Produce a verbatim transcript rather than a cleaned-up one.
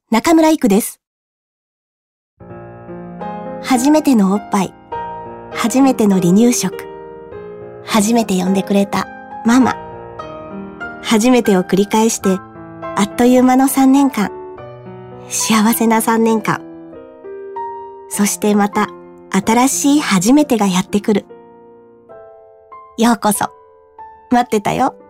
中村育です。初めてのおっぱい、初めての離乳食、初めて呼んでくれたママ、初めてを繰り返して、あっという間のさんねんかん、幸せなさんねんかん。そしてまた新しい初めてがやってくる。ようこそ、待ってたよ。